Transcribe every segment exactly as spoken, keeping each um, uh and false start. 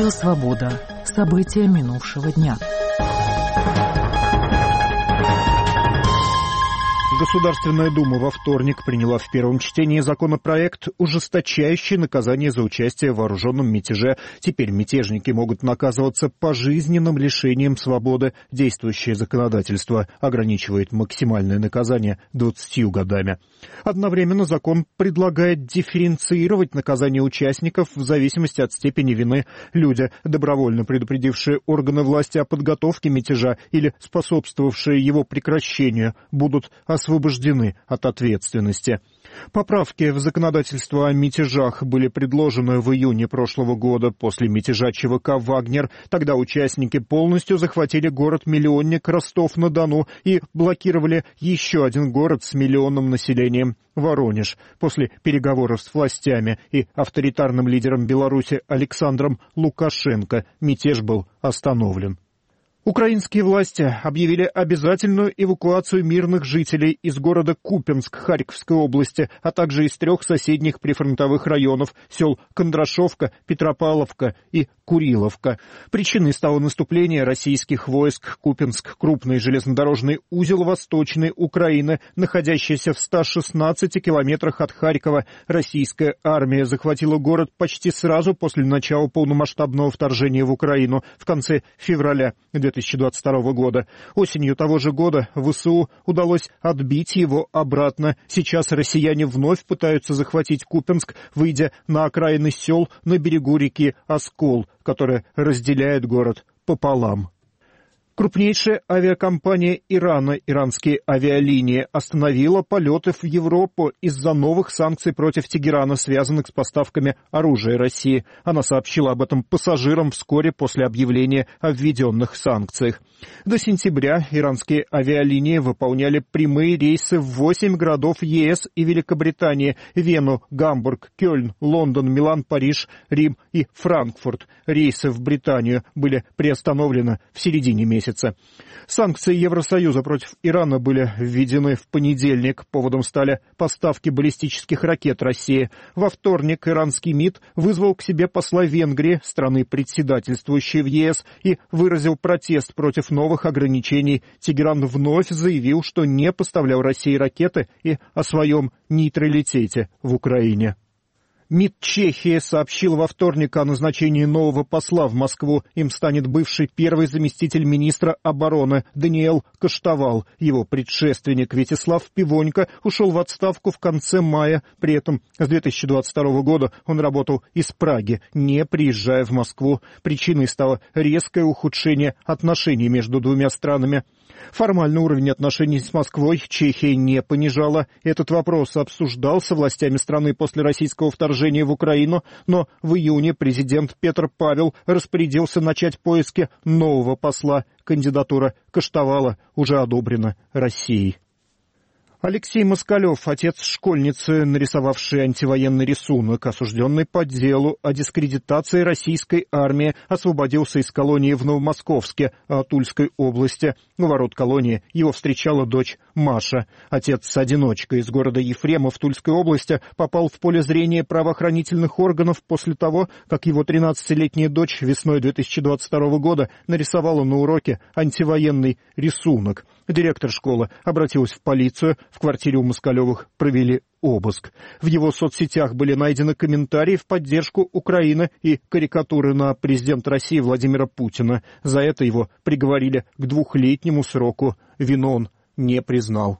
Радио «Свобода». События минувшего дня. Государственная Дума во вторник приняла в первом чтении законопроект, ужесточающий наказание за участие в вооруженном мятеже. Теперь мятежники могут наказываться пожизненным лишением свободы. Действующее законодательство ограничивает максимальное наказание двадцатью годами. Одновременно закон предлагает дифференцировать наказание участников в зависимости от степени вины. Люди, добровольно предупредившие органы власти о подготовке мятежа или способствовавшие его прекращению, будут осуждены. освобождены от ответственности. Поправки в законодательство о мятежах были предложены в июне прошлого года после мятежа ЧВК «Вагнер». Тогда участники полностью захватили город-миллионник Ростов-на-Дону и блокировали еще один город с миллионным населением — Воронеж. После переговоров с властями и авторитарным лидером Беларуси Александром Лукашенко мятеж был остановлен. Украинские власти объявили обязательную эвакуацию мирных жителей из города Купенск Харьковской области, а также из трех соседних прифронтовых районов сел Кондрашовка, Петропавловка и Куриловка. Причиной стало наступление российских войск. Купенск — крупный железнодорожный узел Восточной Украины, находящийся в ста шестнадцати километрах от Харькова. Российская армия захватила город почти сразу после начала полномасштабного вторжения в Украину в конце февраля две тысячи двадцать второго года. Осенью того же года ВСУ удалось отбить его обратно. Сейчас россияне вновь пытаются захватить Купенск, выйдя на окраины сел на берегу реки Оскол, которая разделяет город пополам. Крупнейшая авиакомпания Ирана, иранские авиалинии, остановила полеты в Европу из-за новых санкций против Тегерана, связанных с поставками оружия России. Она сообщила об этом пассажирам вскоре после объявления о введенных санкциях. До сентября иранские авиалинии выполняли прямые рейсы в восемь городов ЕС и Великобритании: Вену, Гамбург, Кёльн, Лондон, Милан, Париж, Рим и Франкфурт. Рейсы в Британию были приостановлены в середине месяца. Санкции Евросоюза против Ирана были введены в понедельник. Поводом стали поставки баллистических ракет России. Во вторник иранский МИД вызвал к себе посла Венгрии, страны, председательствующей в ЕС, и выразил протест против новых ограничений. Тегеран вновь заявил, что не поставлял России ракеты и о своем нейтралитете в Украине. МИД Чехии сообщил во вторник о назначении нового посла в Москву. Им станет бывший первый заместитель министра обороны Даниэл Коштовал. Его предшественник Вячеслав Пивонько ушел в отставку в конце мая. При этом с две тысячи двадцать второго года он работал из Праги, не приезжая в Москву. Причиной стало резкое ухудшение отношений между двумя странами. Формальный уровень отношений с Москвой Чехия не понижала. Этот вопрос обсуждался властями страны после российского вторжения в Украину, но в июне президент Петр Павел распорядился начать поиски нового посла. Кандидатура Коштовала уже одобрена Россией. Алексей Москалев, отец школьницы, нарисовавший антивоенный рисунок, осужденный по делу о дискредитации российской армии, освободился из колонии в Новомосковске, Тульской области. У ворот колонии его встречала дочь Маша. Отец-одиночка из города Ефремов Тульской области попал в поле зрения правоохранительных органов после того, как его тринадцатилетняя дочь весной две тысячи двадцать второго года нарисовала на уроке антивоенный рисунок. Директор школы обратилась в полицию. В квартире у Москалевых провели обыск. В его соцсетях были найдены комментарии в поддержку Украины и карикатуры на президента России Владимира Путина. За это его приговорили к двухлетнему сроку. Вину он не признал.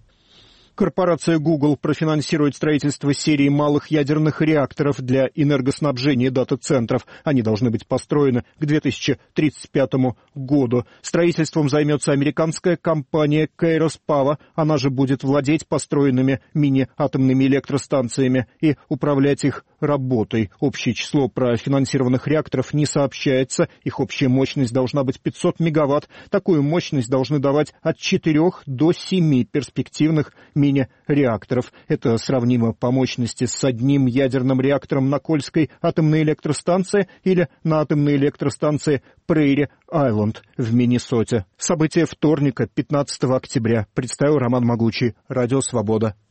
Корпорация Google профинансирует строительство серии малых ядерных реакторов для энергоснабжения дата-центров. Они должны быть построены к две тысячи тридцать пятому году. Строительством займется американская компания Kairos Power. Она же будет владеть построенными мини-атомными электростанциями и управлять их работой. Общее число профинансированных реакторов не сообщается. Их общая мощность должна быть пятьсот мегаватт. Такую мощность должны давать от четырёх до семи перспективных мини-реакторов. Это сравнимо по мощности с одним ядерным реактором на Кольской атомной электростанции или на атомной электростанции Прейри-Айленд в Миннесоте. События вторника, пятнадцатого октября. Представил Роман Могучий. Радио «Свобода».